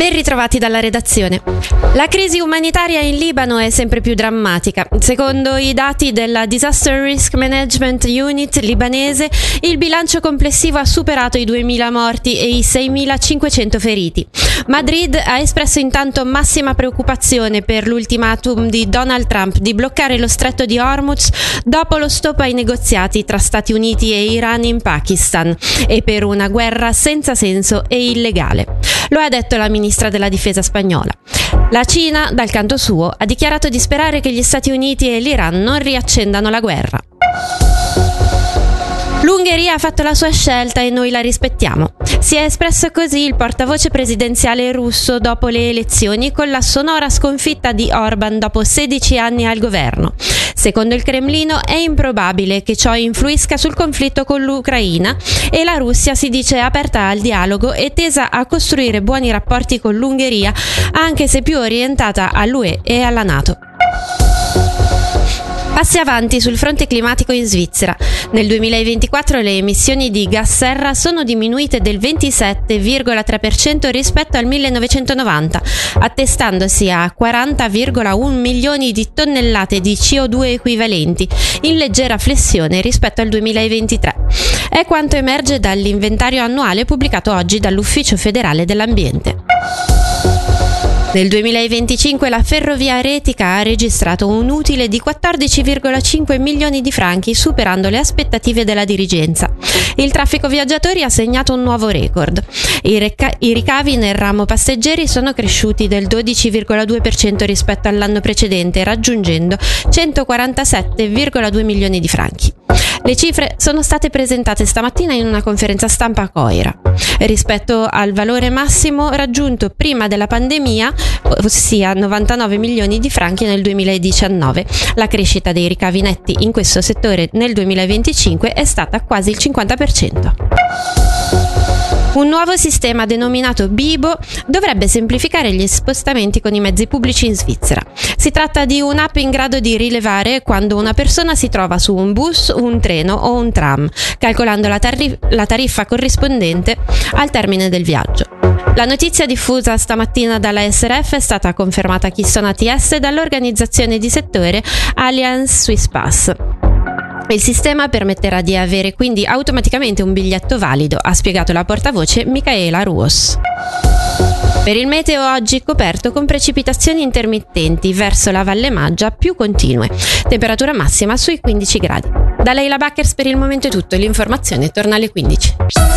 Ben ritrovati dalla redazione. La crisi umanitaria in Libano è sempre più drammatica. Secondo i dati della Disaster Risk Management Unit libanese, il bilancio complessivo ha superato i 2.000 morti e i 6.500 feriti. Madrid ha espresso intanto massima preoccupazione per l'ultimatum di Donald Trump di bloccare lo stretto di Hormuz dopo lo stop ai negoziati tra Stati Uniti e Iran in Pakistan e per una guerra senza senso e illegale. Lo ha detto la ministra della difesa spagnola. La Cina, dal canto suo, ha dichiarato di sperare che gli Stati Uniti e l'Iran non riaccendano la guerra. L'Ungheria ha fatto la sua scelta e noi la rispettiamo. Si è espresso così il portavoce presidenziale russo dopo le elezioni con la sonora sconfitta di Orban dopo 16 anni al governo. Secondo il Cremlino è improbabile che ciò influisca sul conflitto con l'Ucraina e la Russia si dice aperta al dialogo e tesa a costruire buoni rapporti con l'Ungheria, anche se più orientata all'UE e alla NATO. Passi avanti sul fronte climatico in Svizzera. Nel 2024 le emissioni di gas serra sono diminuite del 27,3% rispetto al 1990, attestandosi a 40,1 milioni di tonnellate di CO2 equivalenti, in leggera flessione rispetto al 2023. È quanto emerge dall'inventario annuale pubblicato oggi dall'Ufficio federale dell'ambiente. Nel 2025 la Ferrovia Retica ha registrato un utile di 14,5 milioni di franchi, superando le aspettative della dirigenza. Il traffico viaggiatori ha segnato un nuovo record. I ricavi nel ramo passeggeri sono cresciuti del 12,2% rispetto all'anno precedente, raggiungendo 147,2 milioni di franchi. Le cifre sono state presentate stamattina in una conferenza stampa a Coira. Rispetto al valore massimo raggiunto prima della pandemia, ossia 99 milioni di franchi nel 2019, la crescita dei ricavi netti in questo settore nel 2025 è stata quasi il 50%. Un nuovo sistema denominato Bibo dovrebbe semplificare gli spostamenti con i mezzi pubblici in Svizzera. Si tratta di un'app in grado di rilevare quando una persona si trova su un bus, un treno o un tram, calcolando la tariffa corrispondente al termine del viaggio. La notizia diffusa stamattina dalla SRF è stata confermata a Keystone ATS dall'organizzazione di settore Allianz Swiss Pass. Il sistema permetterà di avere quindi automaticamente un biglietto valido, ha spiegato la portavoce Michaela Ruos. Per il meteo oggi coperto con precipitazioni intermittenti verso la Valle Maggia più continue, temperatura massima sui 15 gradi. Da Leila Backers per il momento è tutto, l'informazione torna alle 15.